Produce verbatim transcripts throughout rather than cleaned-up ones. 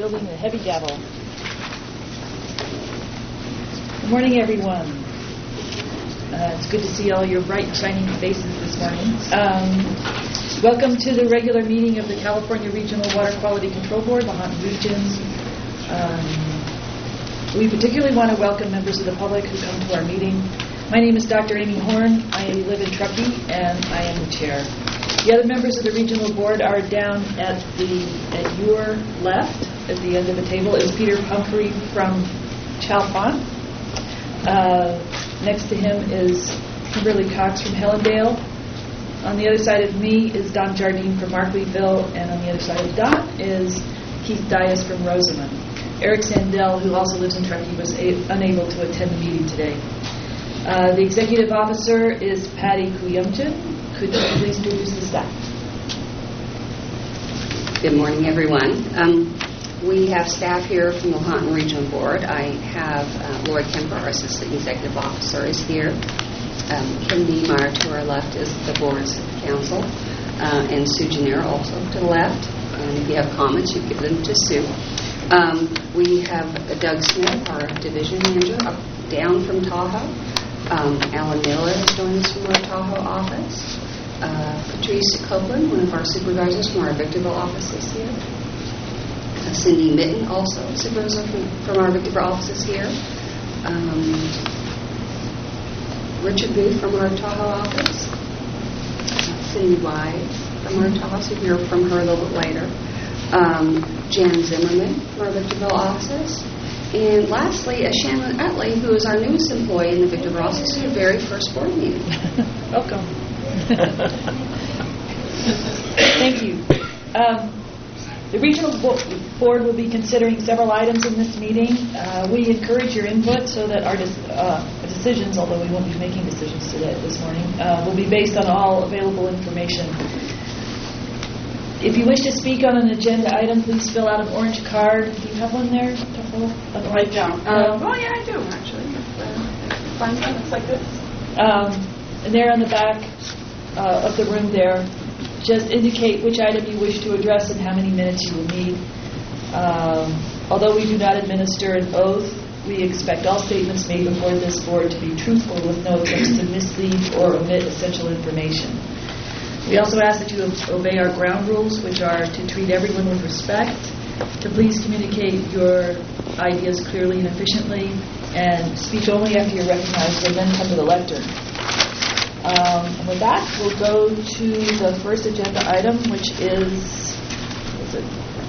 building the heavy gavel. Good morning, everyone. Uh, it's good to see all your bright, shining faces this morning. Um, welcome to the regular meeting of the California Regional Water Quality Control Board, the Lahontan Region. Um, we particularly want to welcome members of the public who come to our meeting. My name is Doctor Amy Horn. I live in Truckee, and I am the chair. The other members of the regional board are down at the at your left, at the end of the table, is Peter Pumphrey from Chalfont. Uh, next to him is Kimberly Cox from Hellendale. On the other side of me is Don Jardine from Markleeville, and on the other side of Don is Keith Dias from Rosamond. Eric Sandell, who also lives in Truckee, was a- unable to attend the meeting today. Uh, the executive officer is Patty Kuyumchin. Could you please introduce the staff? Good morning, everyone. Um, we have staff here from the Lahontan Regional Board. I have uh, Lori Kemper, our assistant executive officer, is here. Um, Kim Niemeyer to our left is the board's counsel, uh, and Sue Gennaro also to the left. And if you have comments, you give them to Sue. Um, we have Doug Smith, our division manager, up down from Tahoe. Um, Alan Miller has joined us from our Tahoe office. Uh, Patrice Copeland, one of our supervisors from our Victorville office, is here. Uh, Cindy Mitten, also a supervisor from, from our Victorville office, is here. Um, Richard Booth from our Tahoe office. Uh, Cindy Wise from our Tahoe office. You'll hear from her a little bit later. Um, Jan Zimmerman from our Victorville office. And lastly, uh, Shannon Utley, who is our newest employee in the Victorville office, is her very first board meeting. Welcome. Thank you. Um, the regional bo- board will be considering several items in this meeting. Uh, we encourage your input so that our dis- uh, decisions, although we won't be making decisions today this morning, uh, will be based on all available information. If you wish to speak on an agenda item, please fill out an orange card. Do you have one there? I don't. Um, oh, yeah, I do, actually. Uh, find one that's like this. Um, and there on the back uh, of the room there, just indicate which item you wish to address and how many minutes you will need. Um, although we do not administer an oath, we expect all statements made before this board to be truthful with no attempts to mislead or omit essential information. We also ask that you obey our ground rules, which are to treat everyone with respect, to please communicate your ideas clearly and efficiently, and speak only after you're recognized, and then come to the lectern. Um, and with that, we'll go to the first agenda item, which is, what is it?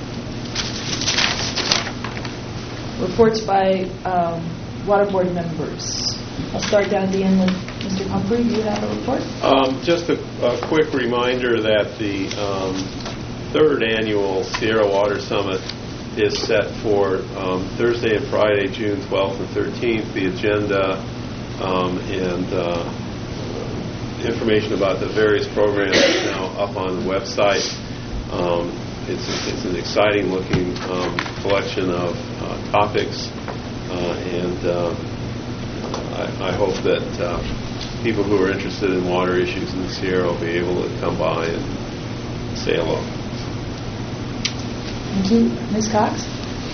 Reports by um, water board members. I'll start down at the end with Mister Pumphrey. Do you have a report? Um, just a, a quick reminder that the um, third annual Sierra Water Summit is set for um, Thursday and Friday, June twelfth and thirteenth. The agenda um, and uh, information about the various programs is now up on the website. Um, it's, it's an exciting looking um, collection of uh, topics, uh, and uh, I, I hope that uh, people who are interested in water issues in the Sierra will be able to come by and say hello. Thank you. Miz Cox?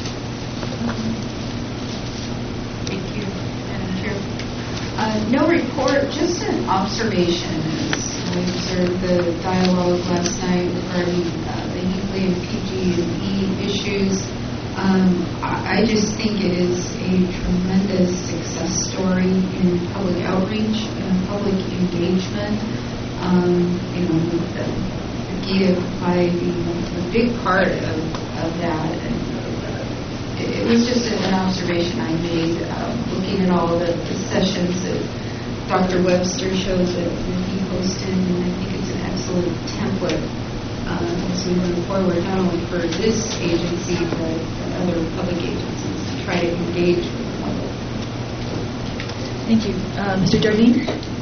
Thank you, Madam Chair. Uh, no report, just an observation. As I observed the dialogue last night regarding uh, the Hinkley and P G and E issues. Um, I, I just think it is a tremendous success story in public outreach and public engagement. Um, you know, the, the give by being a big part of, of that. And it, it was just an observation I made, uh, looking at all the, the sessions that Doctor Webster shows that he hosted, and I think it's an excellent template uh, as we move forward, not only for this agency, but other public agencies to try to engage with the public. Thank you. Uh, Mister Jardine?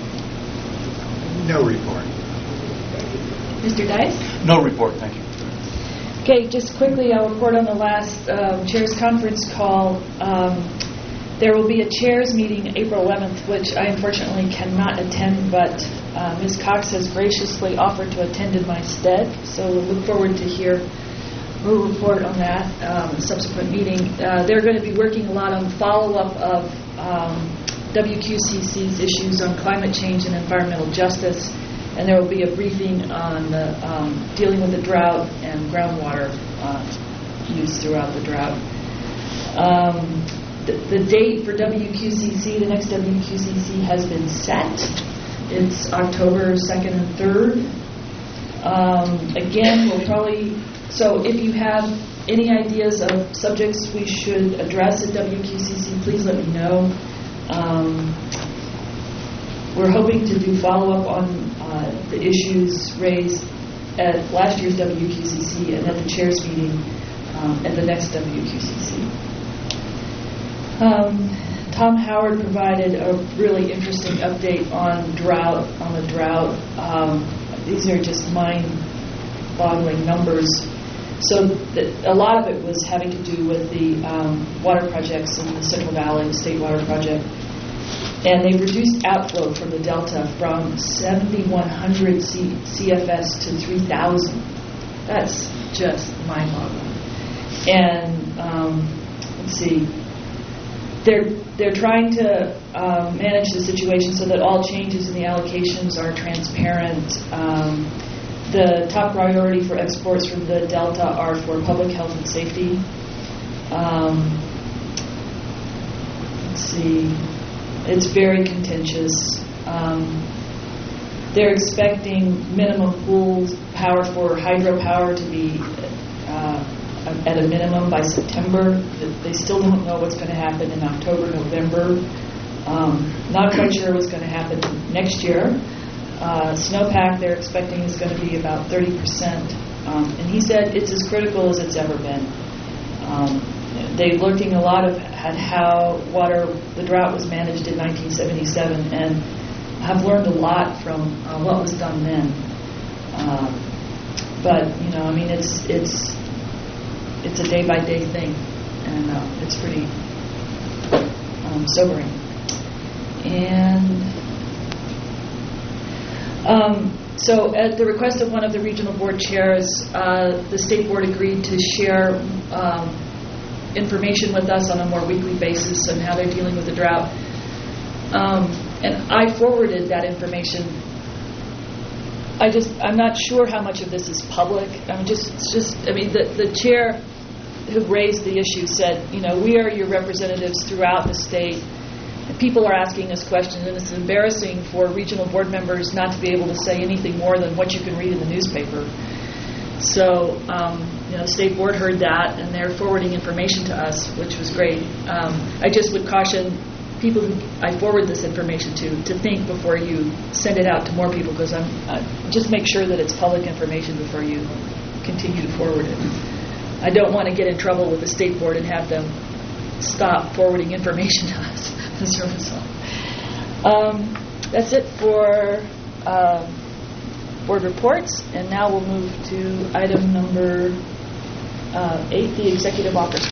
No report. Mister Dice? No report, thank you. Okay, just quickly, I'll report on the last um, Chairs Conference call. Um, there will be a Chairs meeting April eleventh, which I unfortunately cannot attend, but uh, Miz Cox has graciously offered to attend in my stead, so we'll look forward to hear we'll report on that um, subsequent meeting. Uh, they're going to be working a lot on follow-up of um, W Q C C's issues on climate change and environmental justice, and there will be a briefing on the, um, dealing with the drought and groundwater uh, use throughout the drought. Um, the, the date for W Q C C, the next W Q C C, has been set. It's October second and third. Um, again, we'll probably, so if you have any ideas of subjects we should address at W Q C C, please let me know. Um, we're hoping to do follow-up on uh, the issues raised at last year's W Q C C and at the chair's meeting um, at the next W Q C C. Um, Tom Howard provided a really interesting update on drought, on the drought. Um, these are just mind-boggling numbers. So the, a lot of it was having to do with the um, water projects in the Central Valley, the State Water Project. And they reduced outflow from the Delta from seventy-one hundred C- CFS to three thousand. That's just mind-boggling. And um, let's see, they're they're trying to um, manage the situation so that all changes in the allocations are transparent. Um, the top priority for exports from the Delta are for public health and safety. Um, let's see. It's very contentious. Um, they're expecting minimum pool power for hydropower to be uh, at a minimum by September. They still don't know what's going to happen in October, November. Um, not quite sure what's going to happen next year. Uh, snowpack they're expecting is going to be about thirty percent. Um, and he said it's as critical as it's ever been. Um, They're looking a lot of at how water, the drought was managed in nineteen seventy-seven, and have learned a lot from uh, what was done then. Uh, but you know, I mean, it's it's it's a day by day thing, and uh, it's pretty um, sobering. And um, so, at the request of one of the regional board chairs, uh, the state board agreed to share Um, information with us on a more weekly basis on how they're dealing with the drought. Um, and I forwarded that information. I just, I'm not sure how much of this is public. I mean, just, it's just, I mean, the, the chair who raised the issue said, you know, we are your representatives throughout the state. And people are asking us questions, and it's embarrassing for regional board members not to be able to say anything more than what you can read in the newspaper. So, um, you know, the state board heard that, and they're forwarding information to us, which was great. Um, I just would caution people who I forward this information to to think before you send it out to more people, because I'm uh, just make sure that it's public information before you continue to forward it. I don't want to get in trouble with the state board and have them stop forwarding information to us as a result. Um, that's it for Uh, board reports, and now we'll move to item number uh, eight, the executive office